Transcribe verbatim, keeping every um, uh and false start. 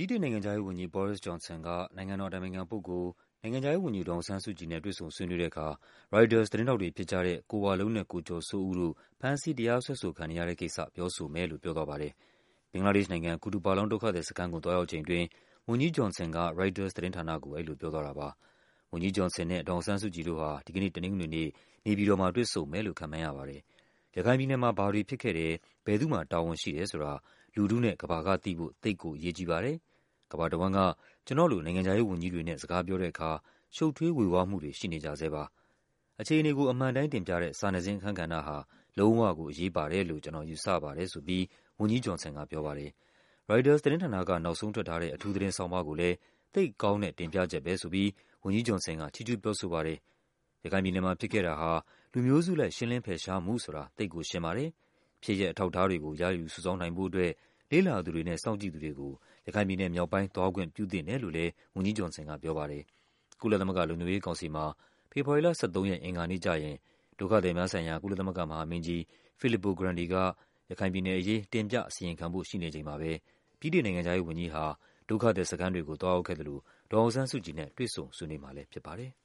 ဗြိတိန်နိုင်ငံခြားရေးဝန်ကြီး Boris Johnson က နိုင်ငံတော်အတိုင်ပင်ခံပုဂ္ဂိုလ်၊ နိုင်ငံခြားရေးဝန်ကြီး ဒေါ်အောင်ဆန်းစုကြည်နဲ့ တွေ့ဆုံဆွေးနွေးတဲ့အခါ ရိုက်တာသတင်းထောက်တွေဖြစ်ကြတဲ့ ကိုဝလုံးနဲ့ ကိုကျော်စိုးဦးတို့ ဖမ်းဆီး တရားစွဲဆိုခံနေရတဲ့ကိစ္စ ပြောဆိုမယ်လို့ ပြောသွားပါတယ်။ ဘင်္ဂလားဒေ့ရှ်နိုင်ငံ၊ ကူတူပါလောင်ဒုက္ခသည်စခန်းကို သွားရောက်ချိန်အတွင်း ဝန်ကြီး Johnson က ရိုက်တာသတင်းဌာနကို အဲဒီလိုပြောသွားတာပါ။ ဝန်ကြီး Johnson နဲ့ ဒေါ်အောင်ဆန်းစုကြည်တို့ဟာ ဒီကနေ့ တနင်္ဂနွေနေ့ နေပြည်တော်မှာ တွေ့ဆုံမယ်လို့ ခန့်မှန်းရပါတယ်။ ရခိုင်ပြည်နယ်မှာ ဘာတွေဖြစ်ခဲ့တယ်၊ ဘယ်သူ့မှာ တာဝန်ရှိတယ်ဆိုတာ လူထုနဲ့ကမ္ဘာကသိဖို့ သိပ်ကို အရေးကြီးပါတယ်၊ ကမ္ဘာတဝန်းက ကျနော့်လို နိုင်ငံခြားရေးဝန်ကြီးတွေနဲ့ စကားပြောတဲ့အခါ ရှုပ်ထွေး ဝေဝါးမှုတွေ ရှိနေကြဆဲပါ။ အခြေအနေကို အမှန်အတိုင်းတင်ပြတဲ့ စာနယ်ဇင်းအခန်းကဏ္ဍဟာ လုံးဝကို အရေးပါတယ်လို့ ကျနော်ယူဆပါတယ်ဆိုပြီး ဝန်ကြီး Johnson ကပြောပါတယ်။ ရိုက်တာသတင်းဌာနက နောက်ဆုံးထွက်ထားတဲ့ အထူးသတင်းဆောင်းပါးကိုလည်း သိပ်ကောင်းတဲ့ တင်ပြချက်ပဲဆိုပြီး ဝန်ကြီး Johnson က ချီးကျူးပြောဆိုပါတယ်။ ရခိုင်ပြည်နယ်မှာဖြစ်ခဲ့တာဟာ လူမျိုးစုလိုက် ရှင်းလင်းဖယ်ရှားမှုဆိုတာ သိပ်ကိုရှင်းပါတယ်၊ ဖြစ်ရပ်အထောက်အထားတွေကို ရယူစုဆောင်းနိုင်ဖို့အတွက် လေ့လာသူတွေနဲ့ စောင့်ကြည့်သူတွေကို ရခိုင်ပြည်နယ်မြောက်ပိုင်း သွားခွင့်ပြုသင့်တယ်လို့လည်း ဝန်ကြီး Johnson ကပြောပါတယ်။ ကုလသမဂ္ဂလုံခြုံရေးကောင်စီမှာ ဖေဖော်ဝါရီလ ၁၃ ရက် အင်္ဂါနေ့ကျရင် ဒုက္ခသည်များဆိုင်ရာ ကုလသမဂ္ဂမဟာမင်းကြီး Filippo Grandi က ရခိုင်ပြည်နယ်အရေး တင်ပြ အစီရင်ခံဖို့ ရှိနေချိန်မှာပဲ ဗြိတိန်နိုင်ငံခြားရေးဝန်ကြီးဟာ ဒုက္ခသည်စခန်းတွေကို သွားရောက်ခဲ့သလို ဒေါ်အောင်ဆန်းစုကြည်နဲ့ တွေ့ဆုံဆွေးနွေးမှာလည်းဖြစ်ပါတယ်